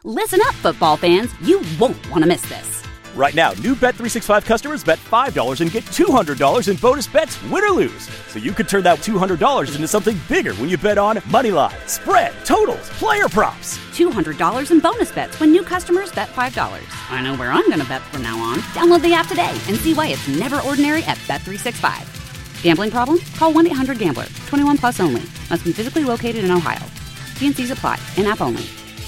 Listen up, football fans. You won't want to miss this. Right now, new Bet365 customers bet $5 and get $200 in bonus bets, win or lose. So you could turn that $200 into something bigger when you bet on moneyline, spread, totals, player props. $200 in bonus bets when new customers bet $5. I know where I'm going to bet from now on. Download the app today and see why it's never ordinary at Bet365. Gambling problem? Call 1-800-GAMBLER. 21 plus only. Must be physically located in Ohio. T&Cs apply. In-app only.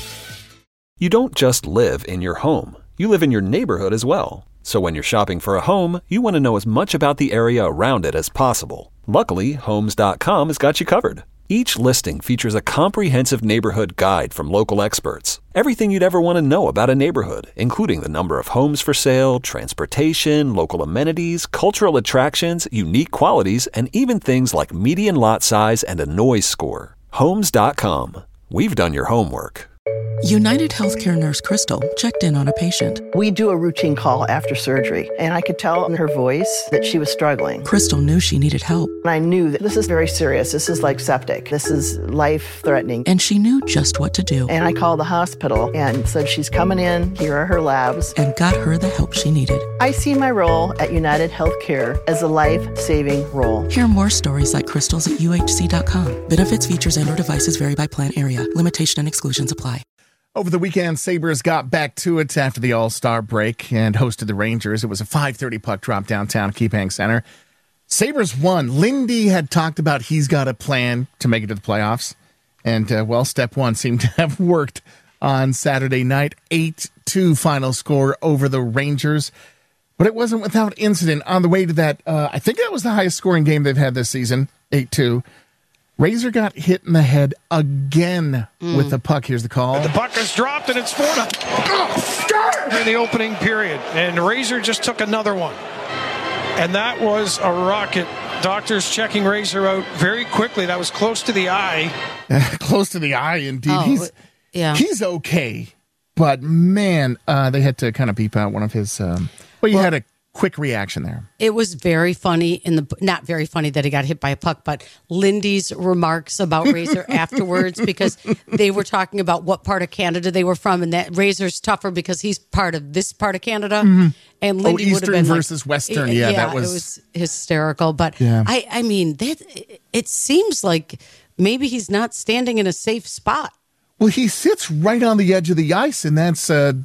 You don't just live in your home. You live in your neighborhood as well. So when you're shopping for a home, you want to know as much about the area around it as possible. Luckily, Homes.com has got you covered. Each listing features a comprehensive neighborhood guide from local experts. Everything you'd ever want to know about a neighborhood, including the number of homes for sale, transportation, local amenities, cultural attractions, unique qualities, and even things like median lot size and a noise score. Homes.com. We've done your homework. United Healthcare nurse Crystal checked in on a patient. We do a routine call after surgery, and I could tell in her voice that she was struggling. Crystal knew she needed help. And I knew that this is very serious. This is like septic. This is life-threatening. And she knew just what to do. And I called the hospital and said, she's coming in. Here are her labs. And got her the help she needed. I see my role at United Healthcare as a life-saving role. Hear more stories like Crystal's at UHC.com. Benefits, features, and/or devices vary by plan area. Limitation and exclusions apply. Over the weekend, Sabres got back to it after the All-Star break and hosted the Rangers. It was a 5:30 puck drop downtown at KeyBank Center. Sabres won. Lindy had talked about he's got a plan to make it to the playoffs. And, step one seemed to have worked on Saturday night. 8-2 final score over the Rangers. But it wasn't without incident on the way to that. I think that was the highest scoring game they've had this season, 8-2. Razor got hit in the head again with the puck. Here's the call. The puck is dropped, and it's 4-0 in the opening period. And Razor just took another one. And that was a rocket. Doctors checking Razor out very quickly. That was close to the eye. Close to the eye, indeed. He's okay. But, man, they had to kind of beep out one of his... you had a quick reaction there. It was very funny not very funny that he got hit by a puck, but Lindy's remarks about Razor afterwards, because they were talking about what part of Canada they were from, and that Razor's tougher because he's part of this part of Canada. Mm-hmm. And Lindy would have been versus Western. Yeah, that was... It was hysterical. But I mean, it seems like maybe he's not standing in a safe spot. Well, he sits right on the edge of the ice, and that's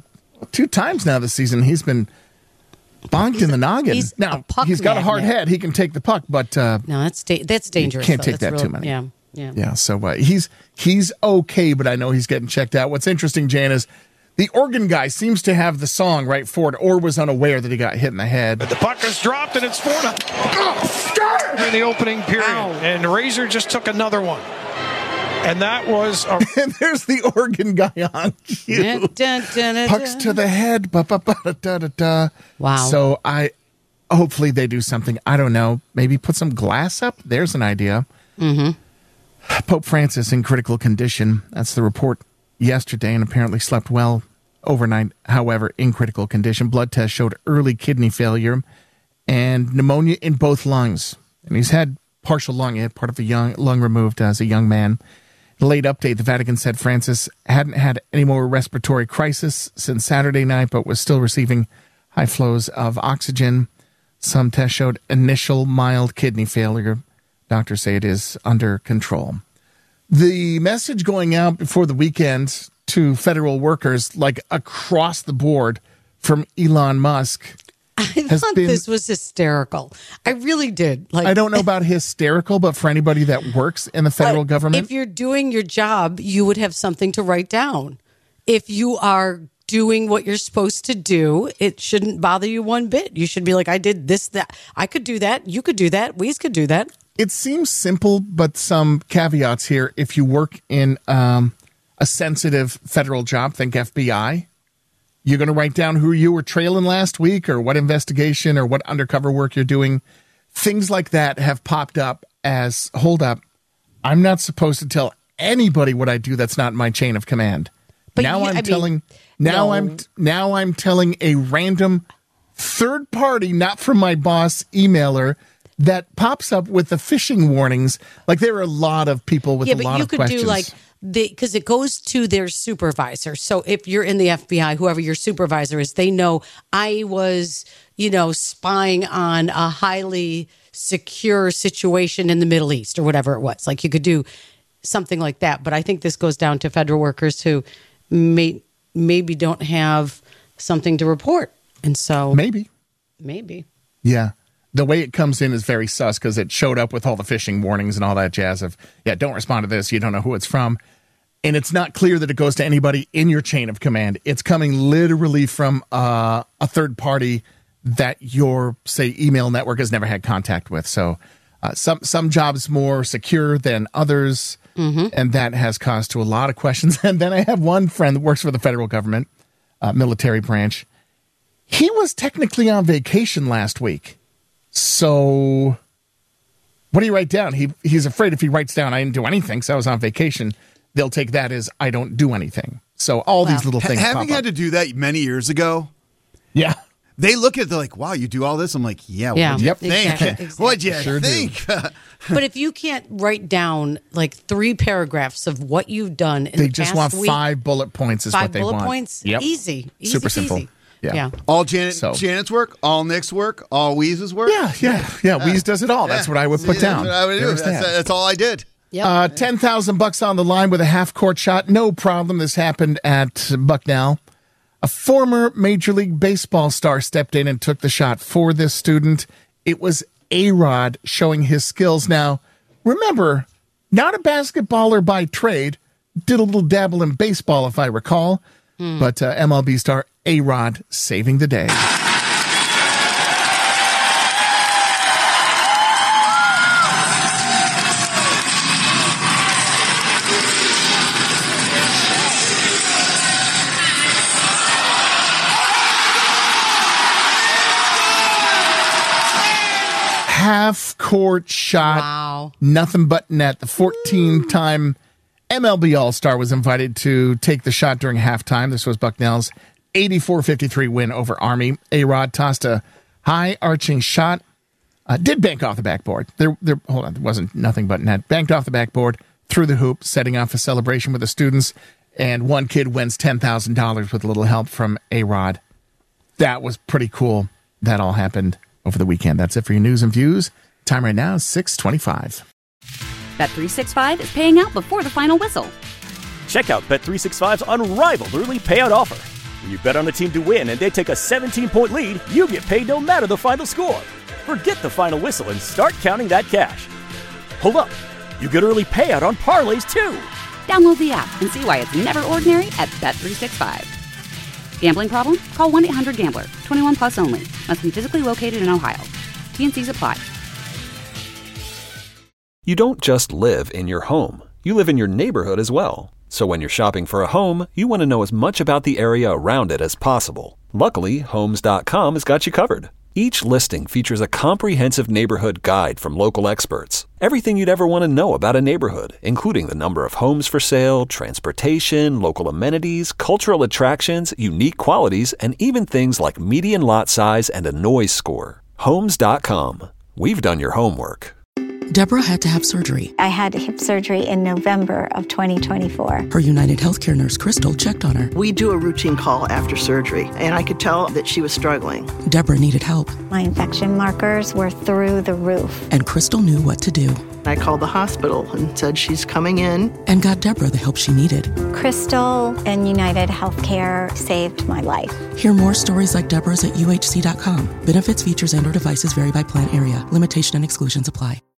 2 times now this season. He's been bonked in the noggin. He's got a hard head. He can take the puck, but no, that's dangerous. You can't take that too many. Yeah. So he's okay, but I know he's getting checked out. What's interesting, Jan, is the organ guy seems to have the song right for it, or was unaware that he got hit in the head. But the puck is dropped, and it's 4-0 in the opening period. Ow. And Razor just took another one. And that was... and there's the organ guy on cue. Pucks to the head. Wow. So hopefully they do something. I don't know. Maybe put some glass up? There's an idea. Mm-hmm. Pope Francis in critical condition. That's the report yesterday, and apparently slept well overnight. However, in critical condition. Blood test showed early kidney failure and pneumonia in both lungs. And he's had partial lung. He had part of the lung removed as a young man. Late update, the Vatican said Francis hadn't had any more respiratory crisis since Saturday night, but was still receiving high flows of oxygen. Some tests showed initial mild kidney failure. Doctors say it is under control. The message going out before the weekend to federal workers, like across the board, from Elon Musk, I thought this was hysterical. I really did. I don't know about hysterical, but for anybody that works in the federal government. If you're doing your job, you would have something to write down. If you are doing what you're supposed to do, it shouldn't bother you one bit. You should be like, I did this, that. I could do that. You could do that. We could do that. It seems simple, but some caveats here. If you work in a sensitive federal job, think FBI. You're going to write down who you were trailing last week or what investigation or what undercover work you're doing. Things like that have popped up as, hold up, I'm not supposed to tell anybody what I do that's not my chain of command. But now I'm telling a random third party, not from my boss, emailer that pops up with the phishing warnings. Like there are a lot of people with a lot of questions. Yeah, but you could do like because it goes to their supervisor. So if you're in the FBI, whoever your supervisor is, they know I was, spying on a highly secure situation in the Middle East or whatever it was. Like you could do something like that. But I think this goes down to federal workers who maybe don't have something to report. And so maybe. Yeah. The way it comes in is very sus because it showed up with all the phishing warnings and all that jazz of, don't respond to this. You don't know who it's from. And it's not clear that it goes to anybody in your chain of command. It's coming literally from a third party that your, say, email network has never had contact with. So some jobs more secure than others, and that has caused to a lot of questions. And then I have one friend that works for the federal government, military branch. He was technically on vacation last week. So what do you write down? He's afraid if he writes down, I didn't do anything, so I was on vacation, they'll take that as I don't do anything. So all these little things Having had to do that many years ago. Yeah. They look at it, they're like, wow, you do all this? I'm like, what'd you think? Exactly. What'd you think? But if you can't write down like 3 paragraphs of what you've done in they the just past want week, 5 bullet points is what they want. 5 bullet points? Yep. Easy. Super simple. Easy. Yeah. All Janet's work, all Nick's work, all Weeze's work. Yeah. Weeze does it all. That's what I would put down. That's what I would do. That's all I did. Yep. $10,000 on the line with a half-court shot. No problem. This happened at Bucknell. A former Major League Baseball star stepped in and took the shot for this student. It was A-Rod showing his skills. Now, remember, not a basketballer by trade. Did a little dabble in baseball, if I recall. But MLB star A-Rod saving the day. Half-court shot. Wow. Nothing but net. The 14-time MLB All-Star was invited to take the shot during halftime. This was Bucknell's 84-53 win over Army. A-Rod tossed a high-arching shot. Did bank off the backboard. There wasn't nothing but net. Banked off the backboard, through the hoop, setting off a celebration with the students. And one kid wins $10,000 with a little help from A-Rod. That was pretty cool. That all happened over the weekend. That's it for your news and views. Time right now is 6:25. Bet365 is paying out before the final whistle. Check out Bet365's unrivaled early payout offer. When you bet on a team to win and they take a 17-point lead, you get paid no matter the final score. Forget the final whistle and start counting that cash. Hold up. You get early payout on parlays, too. Download the app and see why it's never ordinary at Bet365. Gambling problem? Call 1-800-GAMBLER. 21 plus only. Must be physically located in Ohio. T&Cs apply. You don't just live in your home. You live in your neighborhood as well. So when you're shopping for a home, you want to know as much about the area around it as possible. Luckily, Homes.com has got you covered. Each listing features a comprehensive neighborhood guide from local experts. Everything you'd ever want to know about a neighborhood, including the number of homes for sale, transportation, local amenities, cultural attractions, unique qualities, and even things like median lot size and a noise score. Homes.com. We've done your homework. Deborah had to have surgery. I had hip surgery in November of 2024. Her United Healthcare nurse, Crystal, checked on her. We do a routine call after surgery, and I could tell that she was struggling. Deborah needed help. My infection markers were through the roof. And Crystal knew what to do. I called the hospital and said she's coming in. And got Deborah the help she needed. Crystal and United Healthcare saved my life. Hear more stories like Deborah's at UHC.com. Benefits, features, and/or devices vary by plan area. Limitation and exclusions apply.